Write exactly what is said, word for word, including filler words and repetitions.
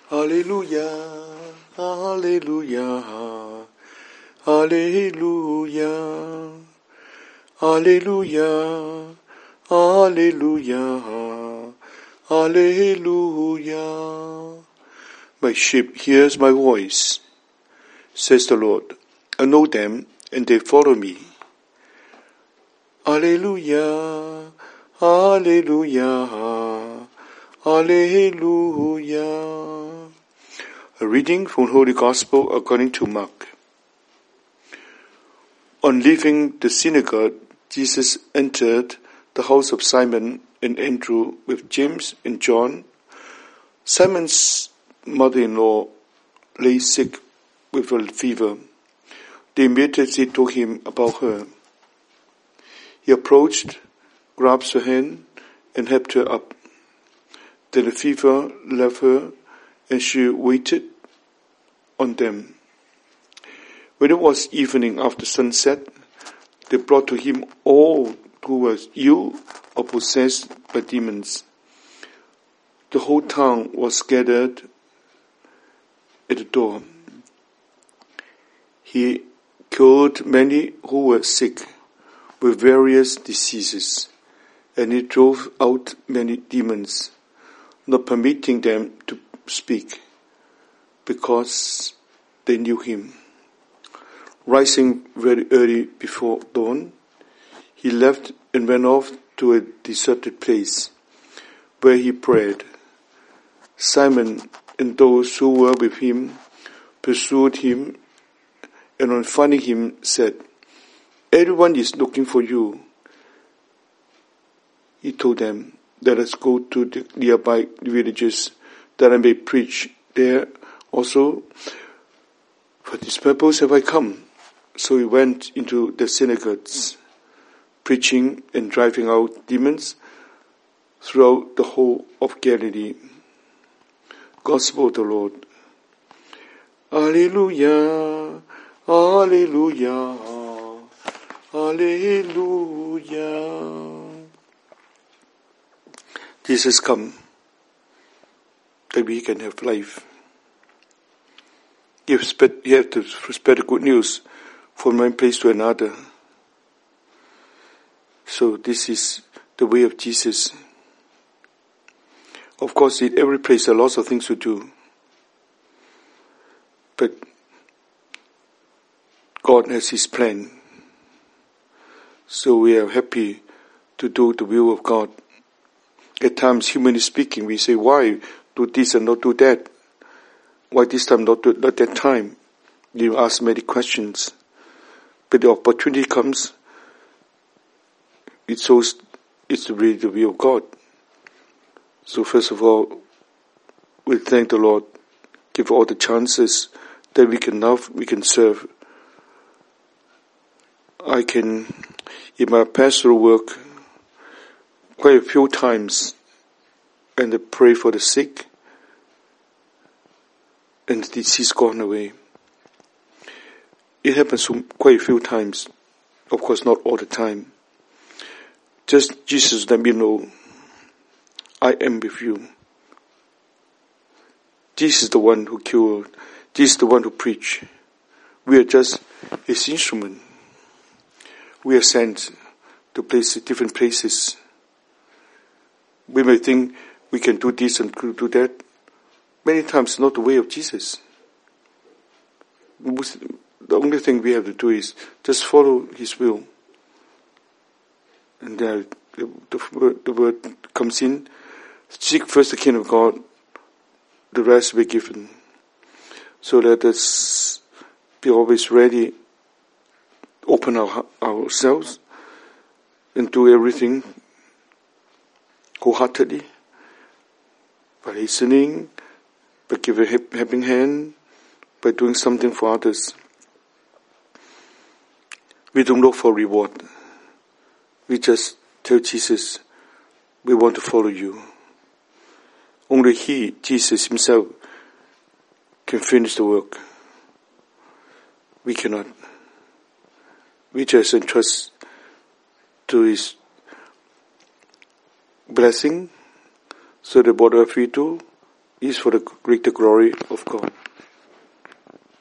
Hallelujah, hallelujah, hallelujah, hallelujah, hallelujah, hallelujah. My sheep hears my voice, says the Lord. I know them, and they follow me. Hallelujah, hallelujah, hallelujah. A reading from Holy Gospel according to Mark. On leaving the synagogue, Jesus entered the house of Simon and Andrew with James and John. Simon's mother-in-law lay sick with a fever. They immediately told him about her. He approached, grasped her hand, and helped her up. Then the fever left her, and she waited on them. When it was evening after sunset, they brought to him all who were ill or possessed by demons. The whole town was gathered at the door. He cured many who were sick with various diseases, and he drove out many demons, not permitting them to speak, because they knew him. Rising very early before dawn, he left and went off to a deserted place, where he prayed. Simon and those who were with him pursued him, and on finding him said, "Everyone is looking for you." He told them, "Let us go to the nearby villages, that I may preach there also. For this purpose have I come." So he went into the synagogues, preaching and driving out demons throughout the whole of Galilee. Gospel of the Lord. Alleluia, alleluia, alleluia. Jesus come, that we can have life. You have, spread, you have to spread the good news from one place to another. So this is the way of Jesus. Of course, in every place there are lots of things to do. But God has His plan. So we are happy to do the will of God. At times, humanly speaking, we say, why do this and not do that? Why this time, not, do, not that time? You ask many questions. But the opportunity comes, it shows it's really the will of God. So first of all, we thank the Lord, give all the chances that we can love, we can serve. I can, in my pastoral work, quite a few times, and I pray for the sick, and the disease gone away. It happens quite a few times, of course not all the time. Just Jesus let me know, I am with you. Jesus is the one who cured. Jesus is the one who preached. We are just His instrument. We are sent to places, different places. We may think we can do this and do that. Many times it's not the way of Jesus. The only thing we have to do is just follow His will. And uh, the, the, word, the word comes in, seek first the kingdom of God, the rest will be given. So let us be always ready, open our, ourselves, and do everything wholeheartedly, by listening, by giving a helping hand, by doing something for others. We don't look for reward. We just tell Jesus, we want to follow you. Only He, Jesus Himself, can finish the work. We cannot. We just entrust to His blessing, so that whatever we do, is for the greater glory of God.